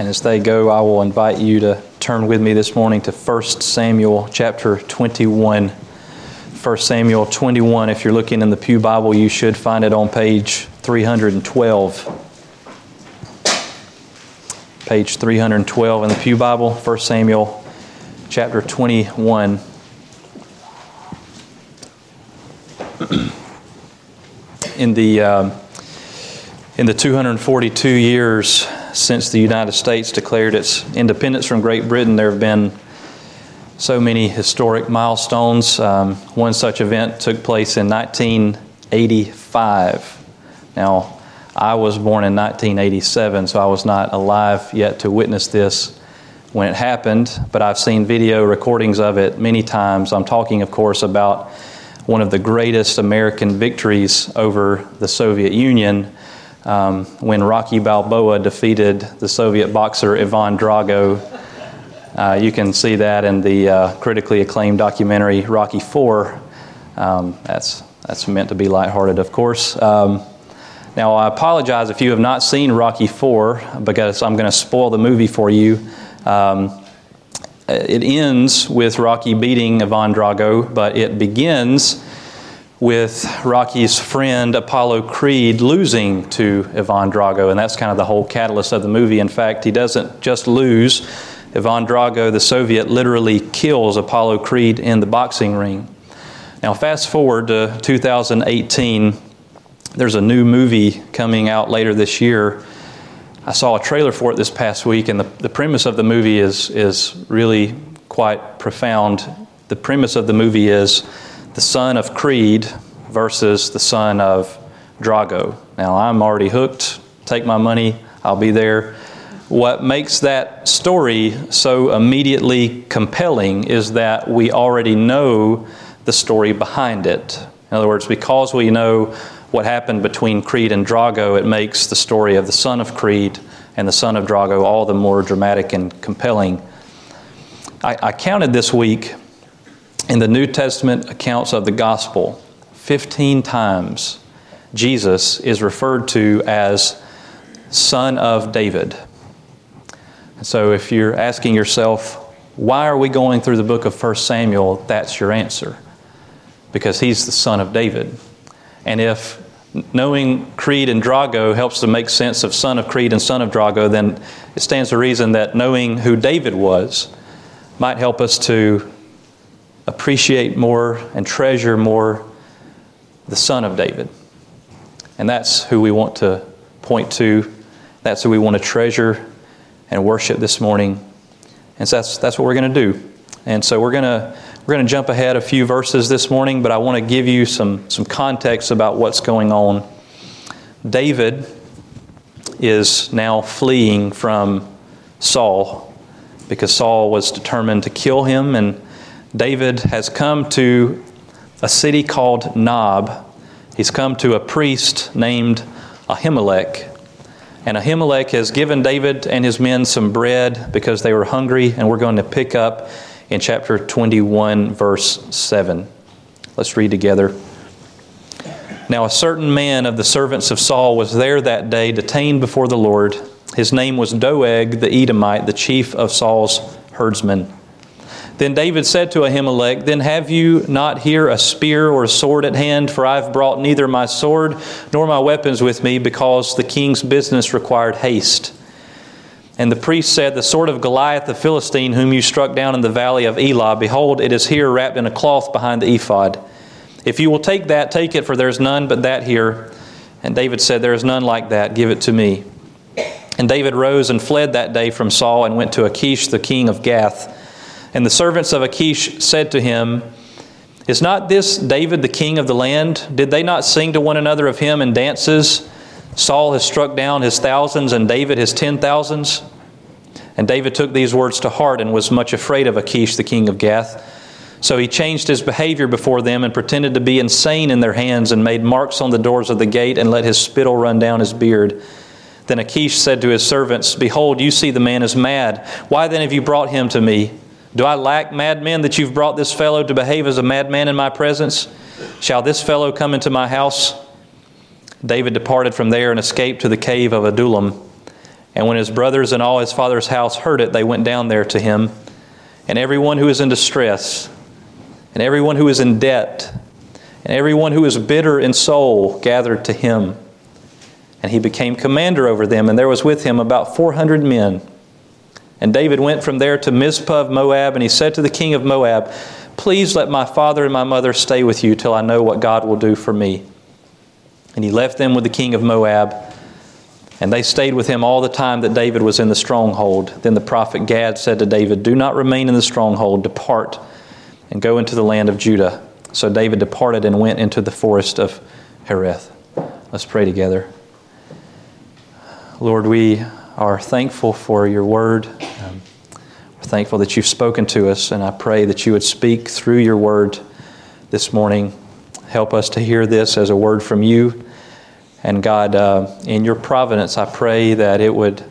And as they go, I will invite you to turn with me this morning to 1 Samuel chapter 21. 1 Samuel 21, if you're looking in the Pew Bible, you should find it on page 312. Page 312 in the Pew Bible, 1 Samuel chapter 21. In the 242 years since the United States declared its independence from Great Britain, there have been so many historic milestones. One such event took place in 1985. Now, I was born in 1987, so I was not alive yet to witness this when it happened, but I've seen video recordings of it many times. I'm talking, of course, about one of the greatest American victories over the Soviet Union, when Rocky Balboa defeated the Soviet boxer Ivan Drago. You can see that in the critically acclaimed documentary Rocky IV. That's meant to be lighthearted, of course. Now, I apologize if you have not seen Rocky IV, because I'm going to spoil the movie for you. It ends with Rocky beating Ivan Drago, but it begins with Rocky's friend Apollo Creed losing to Ivan Drago, and that's kind of the whole catalyst of the movie. In fact, he doesn't just lose. Ivan Drago, the Soviet, literally kills Apollo Creed in the boxing ring. Now, fast forward to 2018. There's a new movie coming out later this year. I saw a trailer for it this past week, and the premise of the movie is really quite profound. The premise of the movie is the son of Creed versus the son of Drago. Now, I'm already hooked. Take my money. I'll be there. What makes that story so immediately compelling is that we already know the story behind it. In other words, because we know what happened between Creed and Drago, it makes the story of the son of Creed and the son of Drago all the more dramatic and compelling. I counted this week in the New Testament accounts of the gospel, 15 times Jesus is referred to as son of David. And so if you're asking yourself, why are we going through the book of 1 Samuel, that's your answer. Because he's the son of David. And if knowing Creed and Drago helps to make sense of son of Creed and son of Drago, then it stands to reason that knowing who David was might help us to appreciate more and treasure more the son of David. And that's who we want to point to. That's who we want to treasure and worship this morning. And so that's what we're going to do. And so we're going to jump ahead a few verses this morning, but I want to give you some context about what's going on. David is now fleeing from Saul because Saul was determined to kill him, and David has come to a city called Nob. He's come to a priest named Ahimelech. And Ahimelech has given David and his men some bread because they were hungry, and we're going to pick up in chapter 21, verse 7. Let's read together. Now a certain man of the servants of Saul was there that day, detained before the Lord. His name was Doeg the Edomite, the chief of Saul's herdsmen. Then David said to Ahimelech, "Then have you not here a spear or a sword at hand? For I have brought neither my sword nor my weapons with me, because the king's business required haste." And the priest said, "The sword of Goliath the Philistine, whom you struck down in the valley of Elah, behold, it is here wrapped in a cloth behind the ephod. If you will take that, take it, for there is none but that here." And David said, "There is none like that. Give it to me." And David rose and fled that day from Saul and went to Achish the king of Gath. And the servants of Achish said to him, "Is not this David the king of the land? Did they not sing to one another of him in dances? Saul has struck down his thousands and David his 10,000s." And David took these words to heart and was much afraid of Achish the king of Gath. So he changed his behavior before them and pretended to be insane in their hands, and made marks on the doors of the gate and let his spittle run down his beard. Then Achish said to his servants, "Behold, you see the man is mad. Why then have you brought him to me? Do I lack madmen that you've brought this fellow to behave as a madman in my presence? Shall this fellow come into my house?" David departed from there and escaped to the cave of Adullam. And when his brothers and all his father's house heard it, they went down there to him. And everyone who is in distress, and everyone who is in debt, and everyone who is bitter in soul gathered to him. And he became commander over them, and there was with him about 400 men. And David went from there to Mizpah of Moab, and he said to the king of Moab, "Please let my father and my mother stay with you till I know what God will do for me." And he left them with the king of Moab, and they stayed with him all the time that David was in the stronghold. Then the prophet Gad said to David, "Do not remain in the stronghold, depart and go into the land of Judah." So David departed and went into the forest of Hereth. Let's pray together. Lord, we are thankful for your word. We're thankful that you've spoken to us, and I pray that you would speak through your word this morning. Help us to hear this as a word from you. And God, in your providence, I pray that it would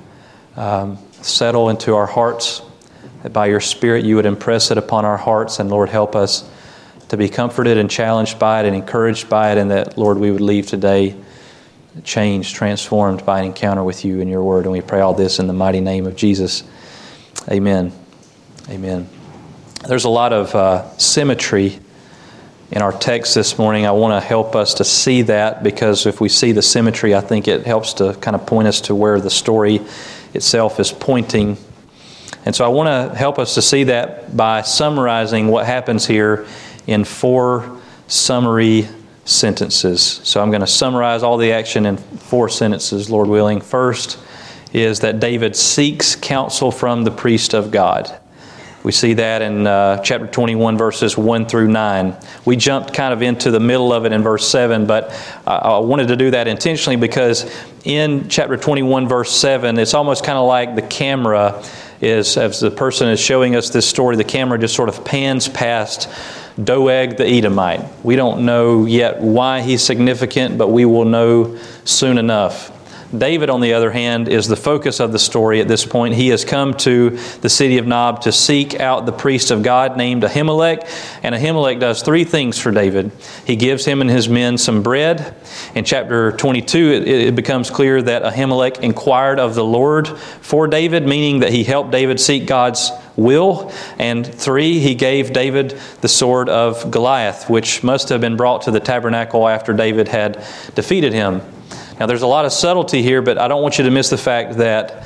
settle into our hearts, that by your Spirit you would impress it upon our hearts. And Lord, help us to be comforted and challenged by it and encouraged by it, and that, Lord, we would leave today changed, transformed by an encounter with you and your word. And we pray all this in the mighty name of Jesus. Amen. Amen. There's a lot of symmetry in our text this morning. I want to help us to see that, because if we see the symmetry, I think it helps to kind of point us to where the story itself is pointing. And so I want to help us to see that by summarizing what happens here in 4 summary sentences. So I'm going to summarize all the action in 4 sentences, Lord willing. First is that David seeks counsel from the priest of God. We see that in chapter 21, verses 1 through 9. We jumped kind of into the middle of it in verse 7, but I wanted to do that intentionally because in chapter 21, verse 7, it's almost kind of like the camera is, as the person is showing us this story, the camera just sort of pans past Doeg the Edomite. We don't know yet why he's significant, but we will know soon enough. David, on the other hand, is the focus of the story at this point. He has come to the city of Nob to seek out the priest of God named Ahimelech. And Ahimelech does 3 things for David. He gives him and his men some bread. In chapter 22, it becomes clear that Ahimelech inquired of the Lord for David, meaning that he helped David seek God's will. And 3, he gave David the sword of Goliath, which must have been brought to the tabernacle after David had defeated him. Now, there's a lot of subtlety here, but I don't want you to miss the fact that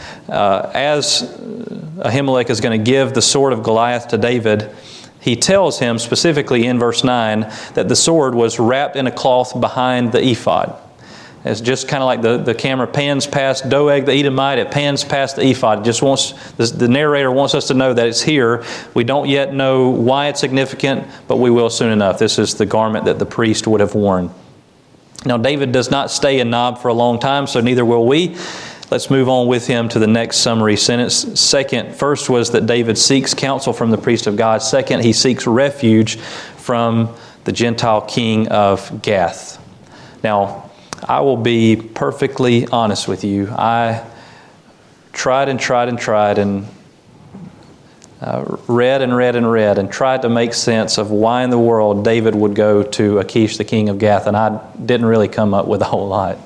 as Ahimelech is going to give the sword of Goliath to David, he tells him specifically in verse 9 that the sword was wrapped in a cloth behind the ephod. It's just kind of like the camera pans past Doeg the Edomite, it pans past the ephod. It just wants the narrator wants us to know that it's here. We don't yet know why it's significant, but we will soon enough. This is the garment that the priest would have worn. Now, David does not stay in Nob for a long time, so neither will we. Let's move on with him to the next summary sentence. First was that David seeks counsel from the priest of God. Second, he seeks refuge from the Gentile king of Gath. Now, I will be perfectly honest with you. I tried and read and tried to make sense of why in the world David would go to Achish, the king of Gath, and I didn't really come up with a whole lot.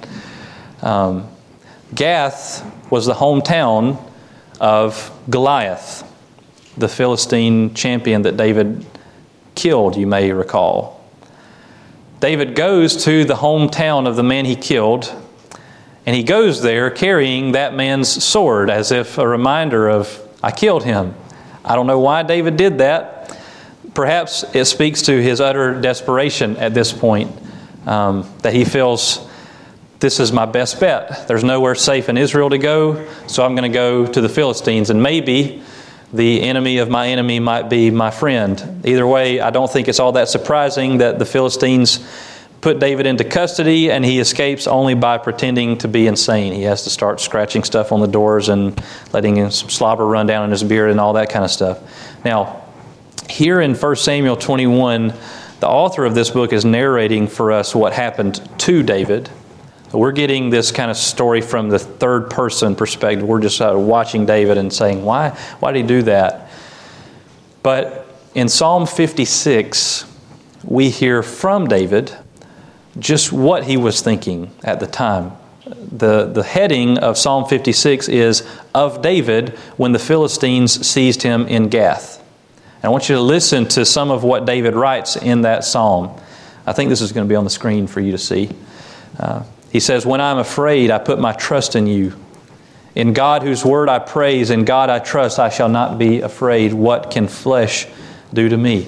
Gath was the hometown of Goliath, the Philistine champion that David killed, you may recall. David goes to the hometown of the man he killed, and he goes there carrying that man's sword as if a reminder of, I killed him. I don't know why David did that. Perhaps it speaks to his utter desperation at this point, that he feels, this is my best bet. There's nowhere safe in Israel to go, so I'm going to go to the Philistines, and maybe the enemy of my enemy might be my friend. Either way, I don't think it's all that surprising that the Philistines put David into custody, and he escapes only by pretending to be insane. He has to start scratching stuff on the doors and letting some slobber run down in his beard and all that kind of stuff. Now, here in 1 Samuel 21, the author of this book is narrating for us what happened to David. We're getting this kind of story from the third person perspective. We're just watching David and saying, why did he do that? But in Psalm 56, we hear from David just what he was thinking at the time. the heading of Psalm 56 is of David when the Philistines seized him in Gath. And I want you to listen to some of what David writes in that psalm. I think this is going to be on the screen for you to see. He says, "When I'm afraid, I put my trust in you. In God whose word I praise, in God I trust, I shall not be afraid. What can flesh do to me?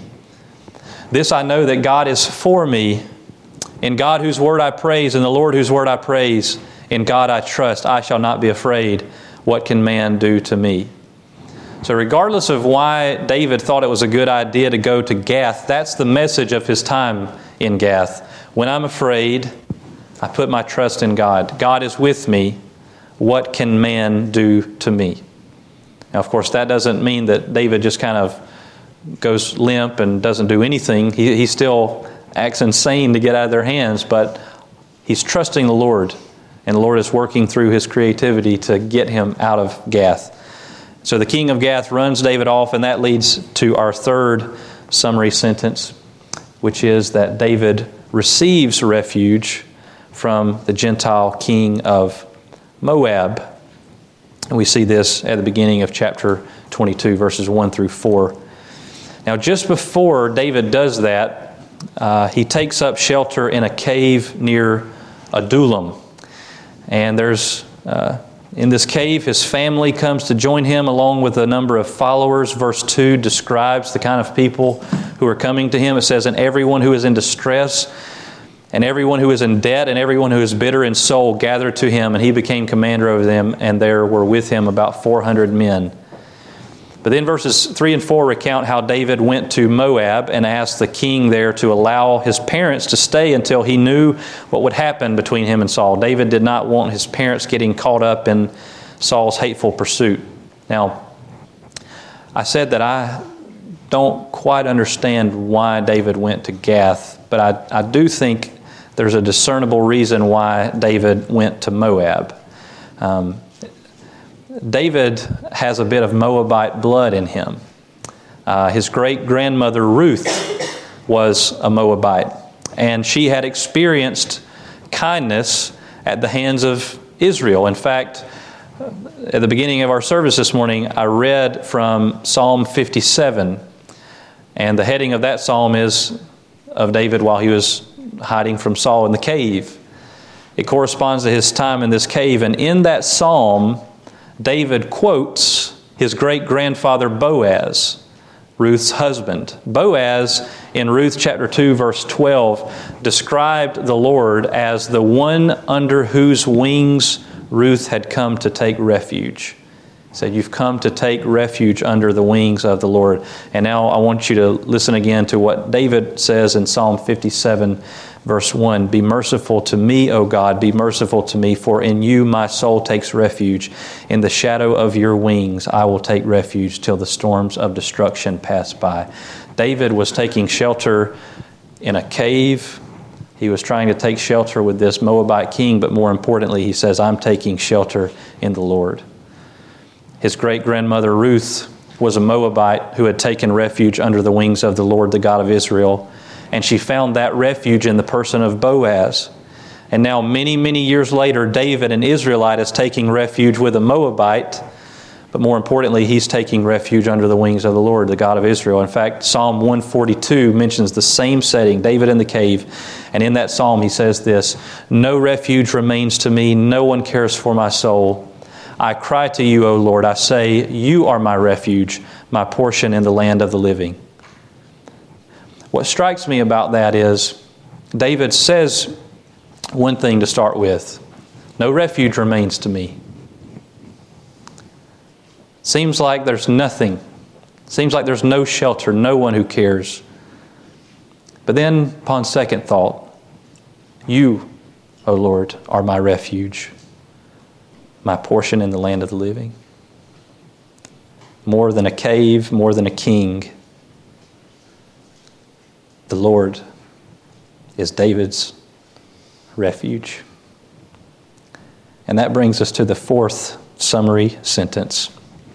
This I know, that God is for me. In God whose word I praise, in the Lord whose word I praise, in God I trust, I shall not be afraid. What can man do to me?" So regardless of why David thought it was a good idea to go to Gath, that's the message of his time in Gath. When I'm afraid, I put my trust in God. God is with me. What can man do to me? Now, of course, that doesn't mean that David just kind of goes limp and doesn't do anything. He still acts insane to get out of their hands, but he's trusting the Lord, and the Lord is working through his creativity to get him out of Gath. So the king of Gath runs David off, and that leads to our third summary sentence, which is that David receives refuge from the Gentile king of Moab. And we see this at the beginning of chapter 22, verses 1 through 4. Now, just before David does that, he takes up shelter in a cave near Adullam. And there's in this cave, his family comes to join him along with a number of followers. Verse 2 describes the kind of people who are coming to him. It says, "And everyone who is in distress, and everyone who is in debt, and everyone who is bitter in soul gathered to him, and he became commander over them, and there were with him about 400 men." But then verses 3 and 4 recount how David went to Moab and asked the king there to allow his parents to stay until he knew what would happen between him and Saul. David did not want his parents getting caught up in Saul's hateful pursuit. Now, I said that I don't quite understand why David went to Gath, but I do think there's a discernible reason why David went to Moab. David has a bit of Moabite blood in him. His great-grandmother Ruth was a Moabite, and she had experienced kindness at the hands of Israel. In fact, at the beginning of our service this morning, I read from Psalm 57, and the heading of that psalm is of David while he was hiding from Saul in the cave. It corresponds to his time in this cave, and in that psalm, David quotes his great-grandfather Boaz, Ruth's husband. Boaz, in Ruth chapter 2, verse 12, described the Lord as the one under whose wings Ruth had come to take refuge. He said, "You've come to take refuge under the wings of the Lord." And now I want you to listen again to what David says in Psalm 57, verse 1. "Be merciful to me, O God, be merciful to me, for in you my soul takes refuge. In the shadow of your wings I will take refuge till the storms of destruction pass by." David was taking shelter in a cave. He was trying to take shelter with this Moabite king, but more importantly, he says, "I'm taking shelter in the Lord." His great-grandmother Ruth was a Moabite who had taken refuge under the wings of the Lord, the God of Israel. And she found that refuge in the person of Boaz. And now, many, many years later, David, an Israelite, is taking refuge with a Moabite. But more importantly, he's taking refuge under the wings of the Lord, the God of Israel. In fact, Psalm 142 mentions the same setting, David in the cave. And in that psalm, he says this, "No refuge remains to me. No one cares for my soul. I cry to you, O Lord. I say, you are my refuge, my portion in the land of the living." What strikes me about that is David says one thing to start with. No refuge remains to me. Seems like there's nothing. Seems like there's no shelter, no one who cares. But then, upon second thought, you, O Lord, are my refuge, my portion in the land of the living. More than a cave, more than a king, the Lord is David's refuge. And that brings us to the fourth summary sentence.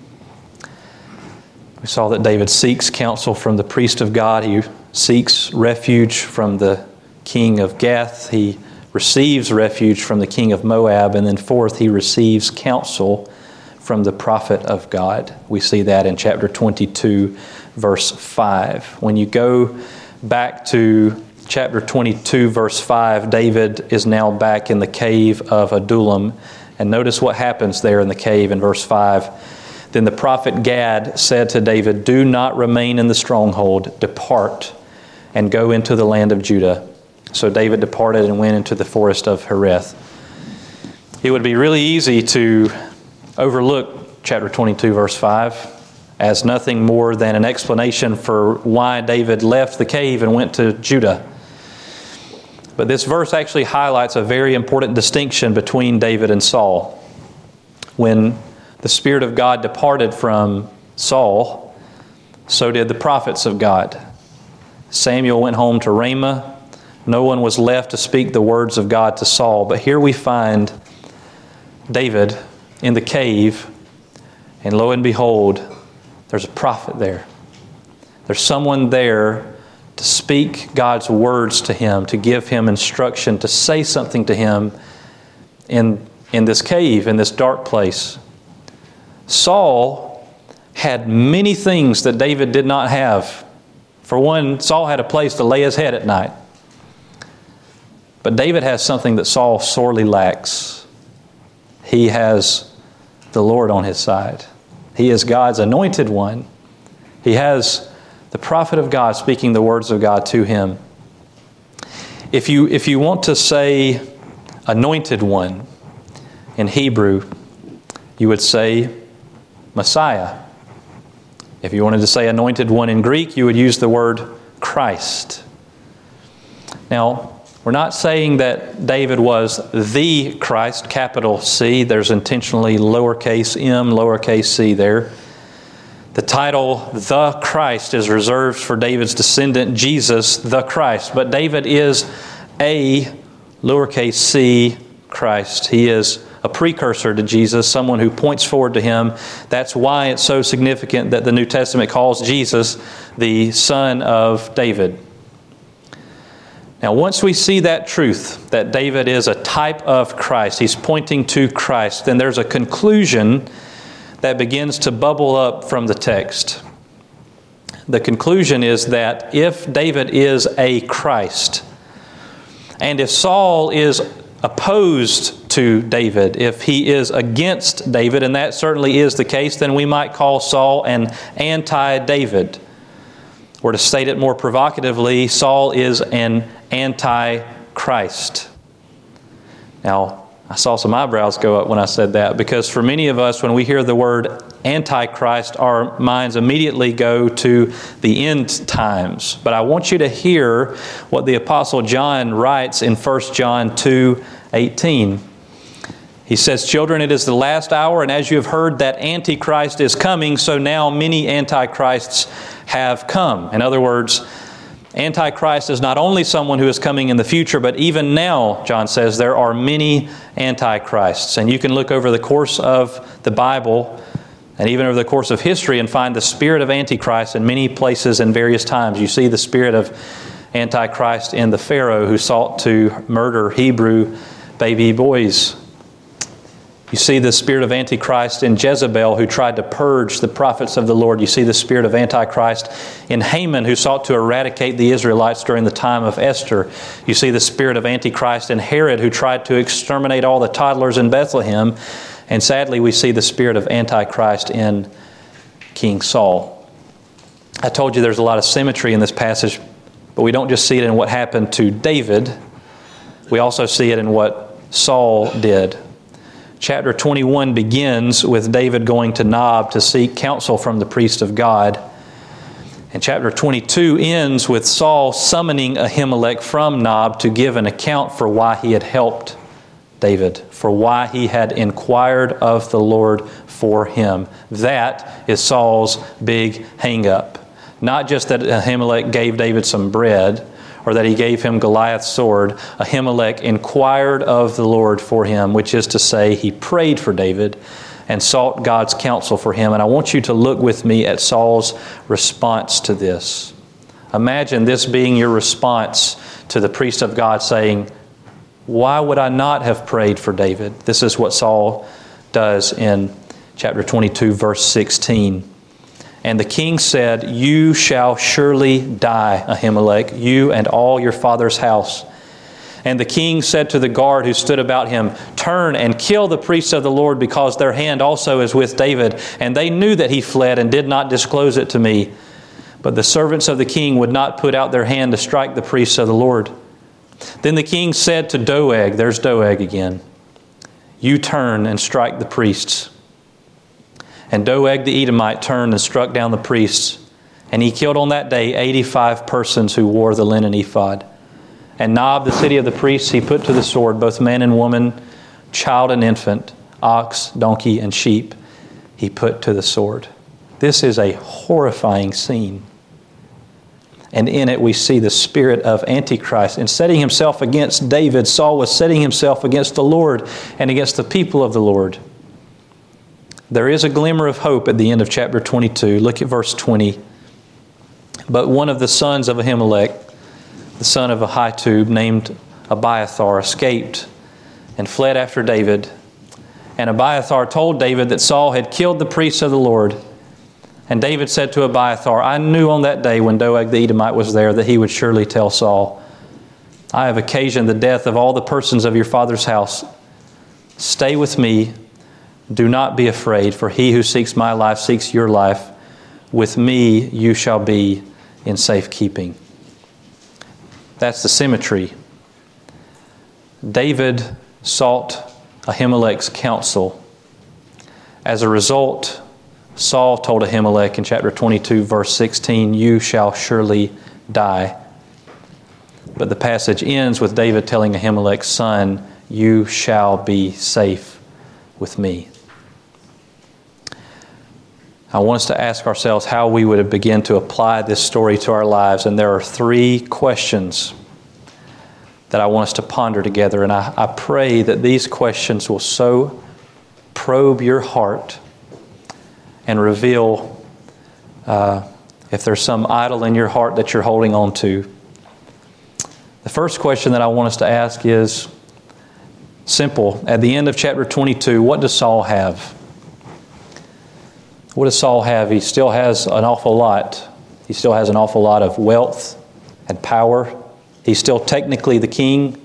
We saw that David seeks counsel from the priest of God. He seeks refuge from the king of Gath. He receives refuge from the king of Moab. And then fourth, he receives counsel from the prophet of God. We see that in chapter 22, verse 5. When you go back to chapter 22, verse 5, David is now back in the cave of Adullam. And notice what happens there in the cave in verse 5. Then the prophet Gad said to David, "Do not remain in the stronghold. Depart and go into the land of Judah." So David departed and went into the forest of Hereth. It would be really easy to overlook chapter 22, verse 5 as nothing more than an explanation for why David left the cave and went to Judah. But this verse actually highlights a very important distinction between David and Saul. When the Spirit of God departed from Saul, so did the prophets of God. Samuel went home to Ramah. No one was left to speak the words of God to Saul. But here we find David in the cave, and lo and behold, there's a prophet there. There's someone there to speak God's words to him, to give him instruction, to say something to him in this cave, in this dark place. Saul had many things that David did not have. For one, Saul had a place to lay his head at night. But David has something that Saul sorely lacks. He has the Lord on his side. He is God's anointed one. He has the prophet of God speaking the words of God to him. If you want to say anointed one in Hebrew, you would say Messiah. If you wanted to say anointed one in Greek, you would use the word Christ. Now, we're not saying that David was the Christ, capital C. There's intentionally lowercase m, lowercase c there. The title, the Christ, is reserved for David's descendant, Jesus, the Christ. But David is a lowercase c Christ. He is a precursor to Jesus, someone who points forward to Him. That's why it's so significant that the New Testament calls Jesus the Son of David. Now, once we see that truth, that David is a type of Christ, he's pointing to Christ, then there's a conclusion that begins to bubble up from the text. The conclusion is that if David is a Christ, and if Saul is opposed to David, if he is against David, and that certainly is the case, then we might call Saul an anti-David. Or to state it more provocatively, Saul is an anti-Christ. Now, I saw some eyebrows go up when I said that, because for many of us, when we hear the word antichrist, our minds immediately go to the end times. But I want you to hear what the Apostle John writes in 1 John 2:18. He says, "Children, it is the last hour, and as you have heard that Antichrist is coming, so now many antichrists have come." In other words, Antichrist is not only someone who is coming in the future, but even now, John says, there are many antichrists. And you can look over the course of the Bible and even over the course of history and find the spirit of Antichrist in many places and various times. You see the spirit of Antichrist in the Pharaoh who sought to murder Hebrew baby boys. You see the spirit of Antichrist in Jezebel, who tried to purge the prophets of the Lord. You see the spirit of Antichrist in Haman, who sought to eradicate the Israelites during the time of Esther. You see the spirit of Antichrist in Herod, who tried to exterminate all the toddlers in Bethlehem. And sadly, we see the spirit of Antichrist in King Saul. I told you there's a lot of symmetry in this passage, but we don't just see it in what happened to David. We also see it in what Saul did. Chapter 21 begins with David going to Nob to seek counsel from the priest of God. And chapter 22 ends with Saul summoning Ahimelech from Nob to give an account for why he had helped David, for why he had inquired of the Lord for him. That is Saul's big hang-up. Not just that Ahimelech gave David some bread, or that he gave him Goliath's sword. Ahimelech inquired of the Lord for him, which is to say, he prayed for David and sought God's counsel for him. And I want you to look with me at Saul's response to this. Imagine this being your response to the priest of God saying, Why would I not have prayed for David? This is what Saul does in chapter 22, verse 16. And the king said, "You shall surely die, Ahimelech, you and all your father's house." And the king said to the guard who stood about him, "Turn and kill the priests of the Lord, because their hand also is with David. And they knew that he fled and did not disclose it to me. But the servants of the king would not put out their hand to strike the priests of the Lord." Then the king said to Doeg, there's Doeg again, "You turn and strike the priests." And Doeg the Edomite turned and struck down the priests. And he killed on that day 85 persons who wore the linen ephod. And Nob, the city of the priests, he put to the sword, both man and woman, child and infant, ox, donkey, and sheep, he put to the sword. This is a horrifying scene. And in it we see the spirit of Antichrist. In setting himself against David, Saul was setting himself against the Lord and against the people of the Lord. There is a glimmer of hope at the end of chapter 22. Look at verse 20. But one of the sons of Ahimelech, the son of Ahitub, named Abiathar, escaped and fled after David. And Abiathar told David that Saul had killed the priests of the Lord. And David said to Abiathar, "I knew on that day when Doeg the Edomite was there that he would surely tell Saul, 'I have occasioned the death of all the persons of your father's house. Stay with me. Do not be afraid, for he who seeks my life seeks your life. With me you shall be in safekeeping.'" That's the symmetry. David sought Ahimelech's counsel. As a result, Saul told Ahimelech in chapter 22, verse 16, "You shall surely die." But the passage ends with David telling Ahimelech's son, "You shall be safe with me." I want us to ask ourselves how we would begin to apply this story to our lives. And there are 3 questions that I want us to ponder together. And I pray that these questions will so probe your heart and reveal if there's some idol in your heart that you're holding on to. The first question that I want us to ask is simple. At the end of chapter 22, what does Saul have? What does Saul have? He still has an awful lot. He still has an awful lot of wealth and power. He's still technically the king.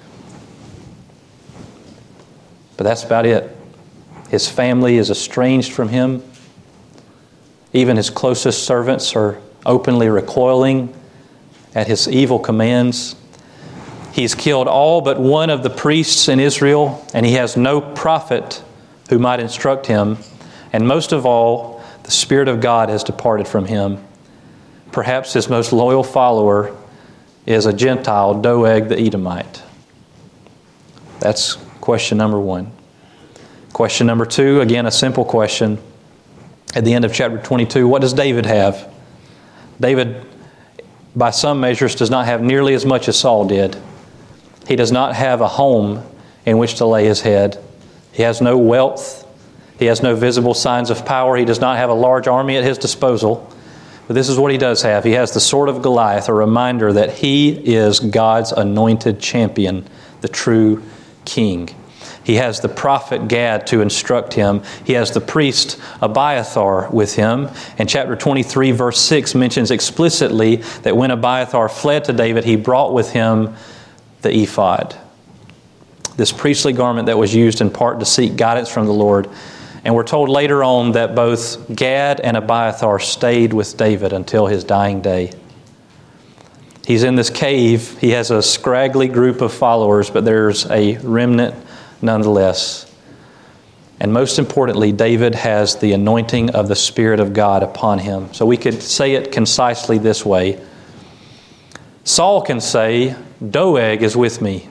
But that's about it. His family is estranged from him. Even his closest servants are openly recoiling at his evil commands. He's killed all but one of the priests in Israel, and he has no prophet who might instruct him. And most of all, the Spirit of God has departed from him. Perhaps his most loyal follower is a Gentile, Doeg the Edomite. That's question number 1. Question number 2, again, a simple question. At the end of chapter 22, what does David have? David, by some measures, does not have nearly as much as Saul did. He does not have a home in which to lay his head. He has no wealth. He has no visible signs of power. He does not have a large army at his disposal. But this is what he does have. He has the sword of Goliath, a reminder that he is God's anointed champion, the true king. He has the prophet Gad to instruct him. He has the priest Abiathar with him. And chapter 23, verse 6 mentions explicitly that when Abiathar fled to David, he brought with him the ephod, this priestly garment that was used in part to seek guidance from the Lord. And we're told later on that both Gad and Abiathar stayed with David until his dying day. He's in this cave. He has a scraggly group of followers, but there's a remnant nonetheless. And most importantly, David has the anointing of the Spirit of God upon him. So we could say it concisely this way. Saul can say, "Doeg is with me."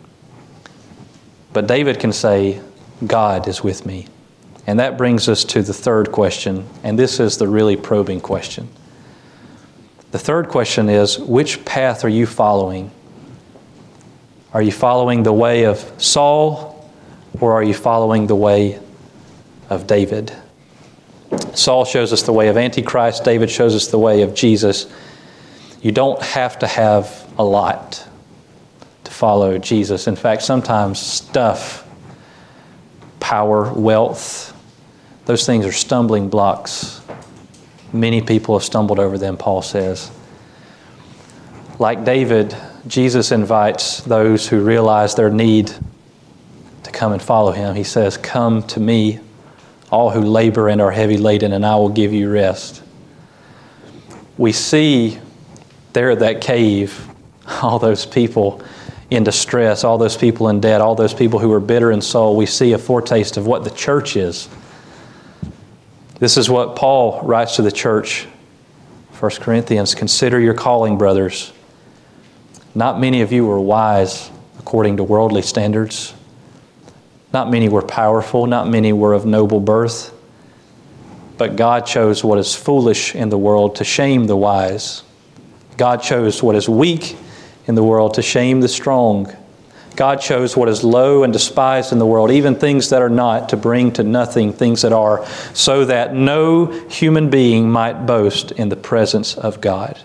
But David can say, "God is with me." And that brings us to the third question, and this is the really probing question. The third question is, which path are you following? Are you following the way of Saul, or are you following the way of David? Saul shows us the way of Antichrist. David shows us the way of Jesus. You don't have to have a lot to follow Jesus. In fact, sometimes stuff, power, wealth, those things are stumbling blocks. Many people have stumbled over them, Paul says. Like David, Jesus invites those who realize their need to come and follow him. He says, "Come to me, all who labor and are heavy laden, and I will give you rest." We see there at that cave all those people in distress, all those people in debt, all those people who are bitter in soul. We see a foretaste of what the church is. This is what Paul writes to the church, 1 Corinthians, "Consider your calling, brothers. Not many of you were wise according to worldly standards. Not many were powerful, not many were of noble birth. But God chose what is foolish in the world to shame the wise. God chose what is weak in the world to shame the strong. God chose what is low and despised in the world, even things that are not, to bring to nothing things that are, so that no human being might boast in the presence of God."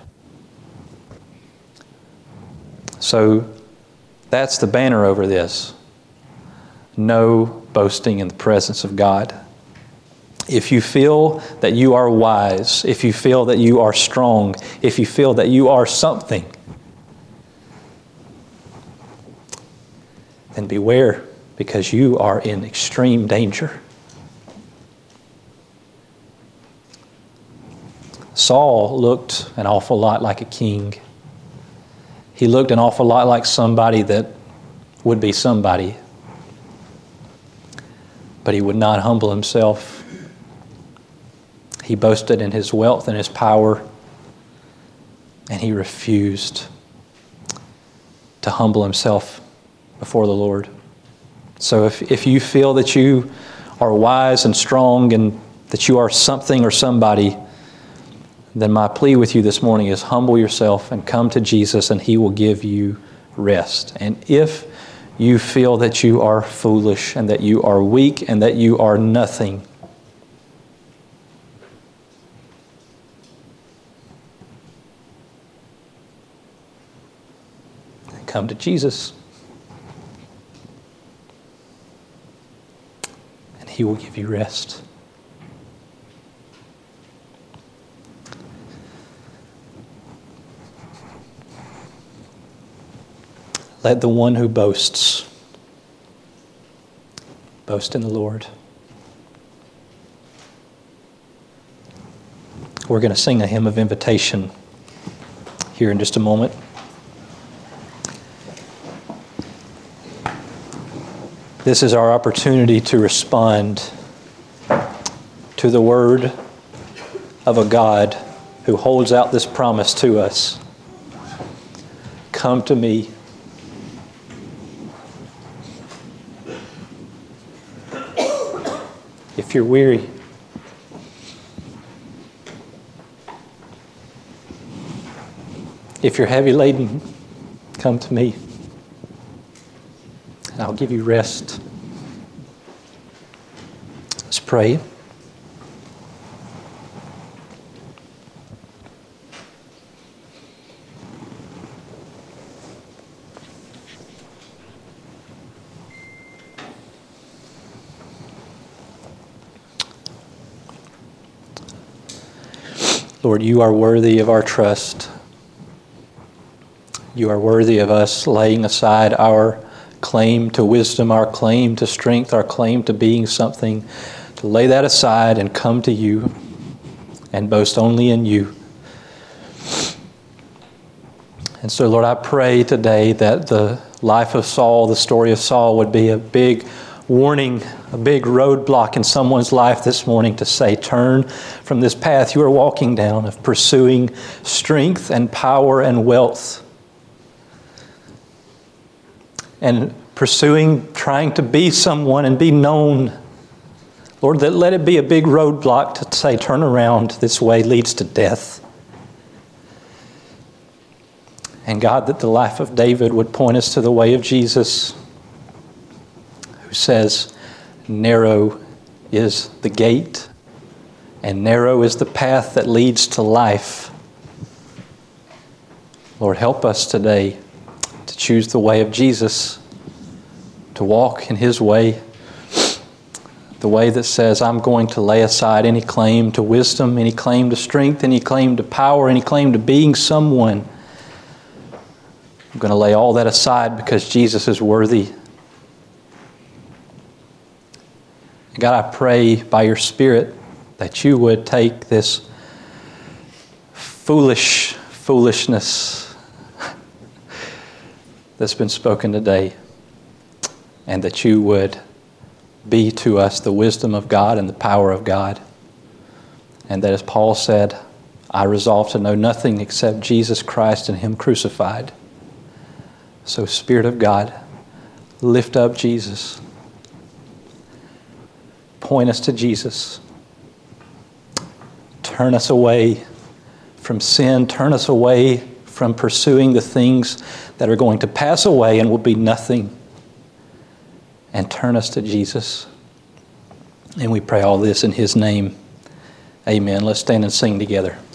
So that's the banner over this. No boasting in the presence of God. If you feel that you are wise, if you feel that you are strong, if you feel that you are something, then beware, because you are in extreme danger. Saul looked an awful lot like a king. He looked an awful lot like somebody that would be somebody. But he would not humble himself. He boasted in his wealth and his power, and he refused to humble himself before the Lord. So if you feel that you are wise and strong and that you are something or somebody, then my plea with you this morning is humble yourself and come to Jesus, and he will give you rest. And if you feel that you are foolish and that you are weak and that you are nothing, come to Jesus, and he will give you rest. Let the one who boasts boast in the Lord. We're going to sing a hymn of invitation here in just a moment. This is our opportunity to respond to the word of a God who holds out this promise to us. Come to me. If you're weary, if you're heavy laden, come to me, and I'll give you rest. Let's pray. Lord, you are worthy of our trust. You are worthy of us laying aside our claim to wisdom, our claim to strength, our claim to being something, to lay that aside and come to you and boast only in you. And so, Lord, I pray today that the life of Saul, the story of Saul, would be a big warning, a big roadblock in someone's life this morning to say, turn from this path you are walking down of pursuing strength and power and wealth, and pursuing, trying to be someone and be known. Lord, that let it be a big roadblock to say, turn around, this way leads to death. And God, that the life of David would point us to the way of Jesus, who says, narrow is the gate and narrow is the path that leads to life. Lord, help us today to choose the way of Jesus, to walk in His way, the way that says, I'm going to lay aside any claim to wisdom, any claim to strength, any claim to power, any claim to being someone. I'm going to lay all that aside because Jesus is worthy. God, I pray by your Spirit that you would take this foolishness that's been spoken today, and that you would be to us the wisdom of God and the power of God. And that, as Paul said, I resolve to know nothing except Jesus Christ and Him crucified. So, Spirit of God, lift up Jesus. Point us to Jesus. Turn us away from sin. Turn us away from pursuing the things that are going to pass away and will be nothing. And turn us to Jesus. And we pray all this in His name. Amen. Let's stand and sing together.